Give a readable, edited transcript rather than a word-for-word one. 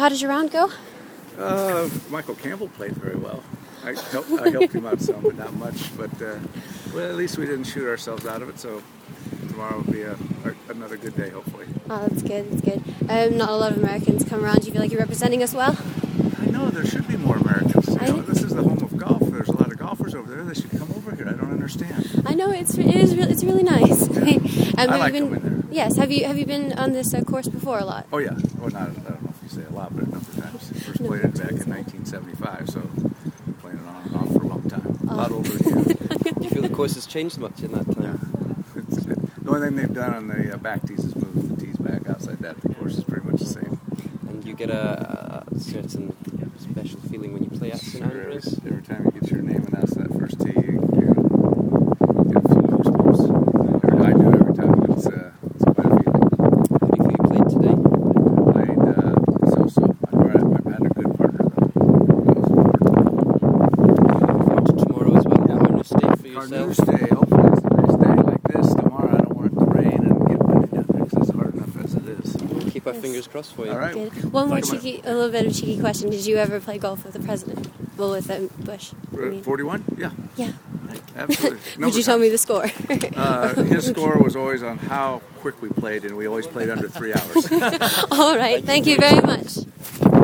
how did your round go? Michael Campbell played very well. I helped him out some, but not much. But well, at least we didn't shoot ourselves out of it. So tomorrow will be another good day, hopefully. Oh, that's good. That's good. Not a lot of Americans come around. Do you feel like you're representing us well? I know there should be more Americans. This is the home of golf. There's a lot of golfers over there. They should come over here. I don't understand. I know it's really nice. Yeah. I like been, coming there. Yes. Have you been on this course before a lot? Oh yeah. Well, I don't know if you say a lot, but a number of times. First played it back in 1975, so been playing it on and off for a long time. A lot older than you. Do you feel the course has changed much in that time? Yeah. The only thing they've done on the back tees is move the tees back. Outside that, the course is pretty much the same. And you get a certain special feeling when you play at St Andrews? Every time you get your name announced on that first tee, you get a few goosebumps. I do every time. It's quite a feeling. How do you feel you played today? Played so-so. I've had a good partner, though. Forward to tomorrow as well. Carnews Day for yourself. Carnews Day. Hopefully it's a nice day like this. Tomorrow I don't want it to rain and get windy down there because it's hard enough as it is. We'll keep our fingers crossed for you. All right. Good. One more a little bit of a cheeky question. Did you ever play golf with the president? Well, with Bush. 41? Yeah. Yeah. Absolutely. Would you tell me the score? His score was always on how quick we played, and we always played under 3 hours. All right. Thank you very much.